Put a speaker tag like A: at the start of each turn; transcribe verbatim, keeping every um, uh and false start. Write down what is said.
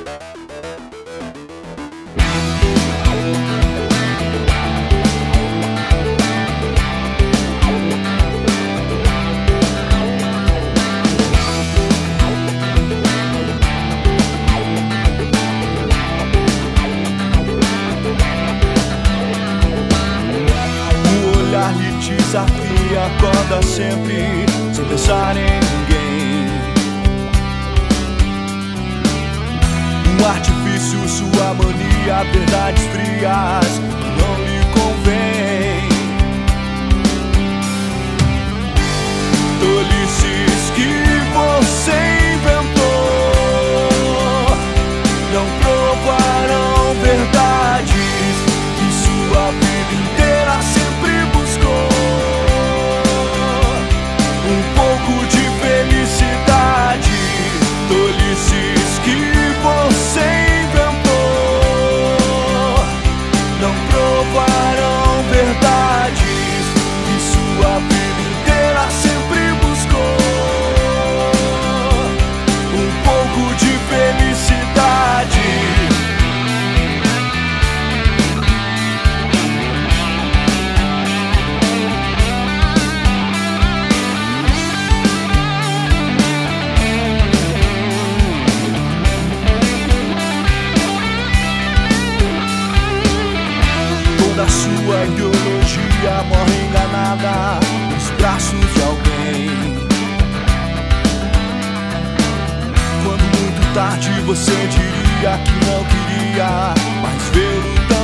A: Desafia, acorda sempre, sem pensar em ninguém. Um artifício, sua mania, verdades frias que não lhe convém. Tolices que você inventou não provarão verdades que sua vida inteira sempre buscou. Um pouco de felicidade, tolices que você inventou não provarão verdades que sua vida inteira sempre buscou. Um pouco de felicidade. Toda sua ideologia morre enganada nos braços de alguém. Quando muito tarde você diria que não queria mais vê-lo tão